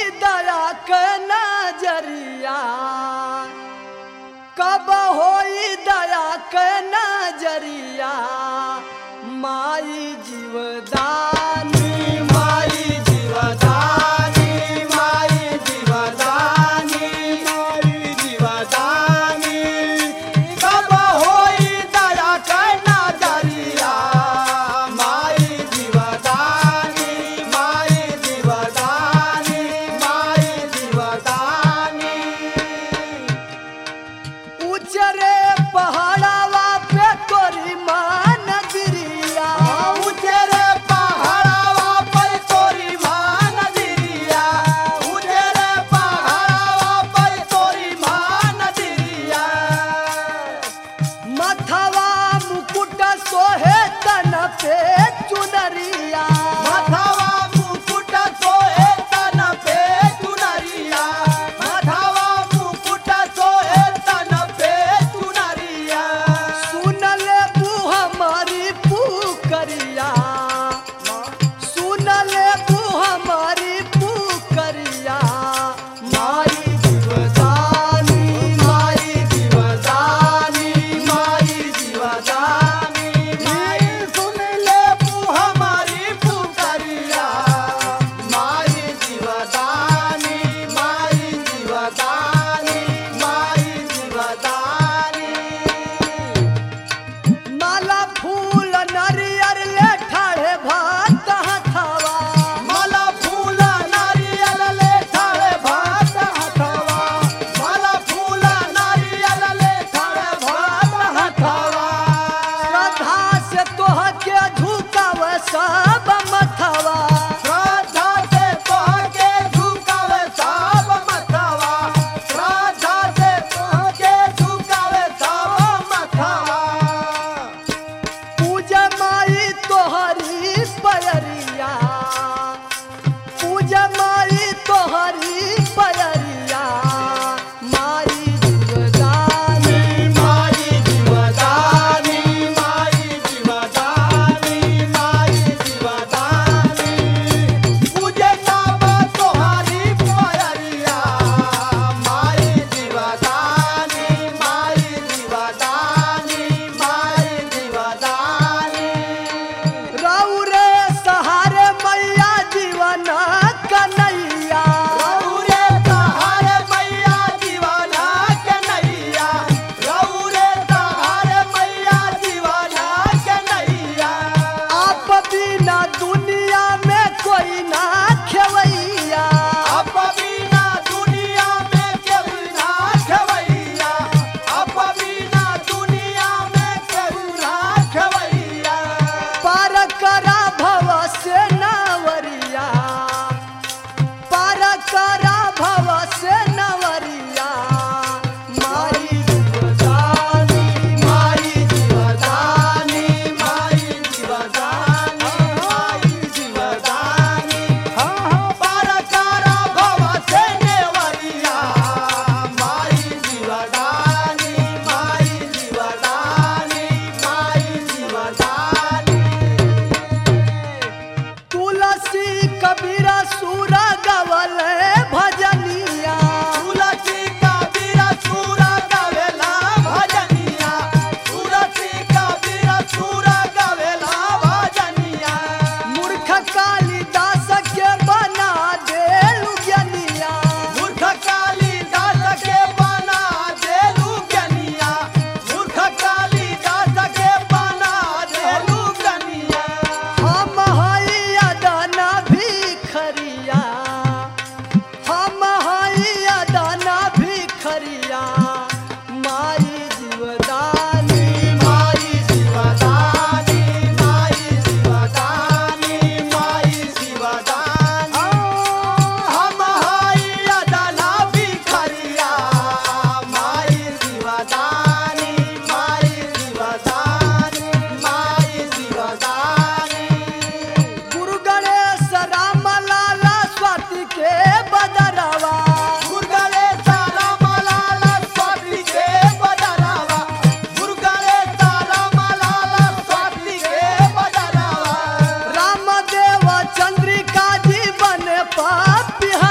दया के नजरिया कब होई दया के नजरिया माई जीवदानी माई जीवदानी माई जीवदानी माई जीवदानी कब होई दया के नजरिया माई जीवदानी माई जीवदानी माई जीवदानी उचरे पहाड़वा पे तोरी माँ नजरिया उचरे पहाड़वा पे तोरी माँ नजरिया उचरे पहाड़वा पे तोरी माँ नजरिया मथवा मुकुट सोहे तन पे चुनरिया मथवा मुकुट सोहे तन पे चुनरिया मथवा मुकुट सोहे तन पे चुनरिया सुन ले तू हमारी पुकरिया सुन ले तू हमारी पुकरिया माई जीवदानी माई जीवदानी माई जीवदानी माई सुन ले तू हमारी पुकरिया माई जीवदानी माई जीवदानी माई जीवदानी माला फूल नरियर ले ठाड़े भात हथवा माला फूल नरियर ले ठाड़े भात हथवा माला फूल नरियर ले ठाड़े भात हथवा श्रद्धा से तोह के झुकाव सब मथवा श्रद्धा से तोह के झुकाव सब मथवा श्रद्धा से तोह के झुकाव सब मथवा पूजा माई तोहरी पयरिया पूजा माई तोहरी पयरिया माई जीवदानी माई जीवदानी माई जीवदानी माई जीवदानी पूजे सब तोहरी पयरिया माई जीवदानी माई जीवदानी माई जीवदानी रौरे सहारे मैया जीवन कन्हैया रौरे सहारे मैया जीवन कन्हैया रौरे सहारे मैया जीवन कन्हैया आप बिना दुनिया में कोई ना खेवैया आप बिना दुनिया में कोई ना खेवैया आप बिना दुनिया में कोई ना खेवैया पार करा भव से नवरिया पार करा भव से नवरिया माई जीवदानी माई जीवदानी माई जीवदानी माई जीवदानी पार करा भव से नवरिया माई जीवदानी माई जीवदानी माई जीवदानी तुलसी कबीरा सूरा गवल भजनिया तुलसी कबीरा सूरा गवेला भजनिया तुलसी कबीरा सूरा गवेला भजनिया मूर्ख कालिदास के बना दे लुगनिया मूर्ख कालिदास के बना दे लुगनिया मूर्ख कालिदास के बना दे लुगनिया हम हई अदना भिखरिया हम हई अदना भिखरिया माई जीवदानी माई जीवदानी माई जीवदानी माई जीवदानी हम हई अदना भिखरिया माई जीवदानी माई जीवदानी माई जीवदानी गुरु गणेश राम लाला स्वाति के बदरवा गुरु गणेश राम लाला स्वाति के बदरवा गुरु गणेश राम लाला स्वाति के बदरवा रामदेव चंद्रिका जीवन पापिहा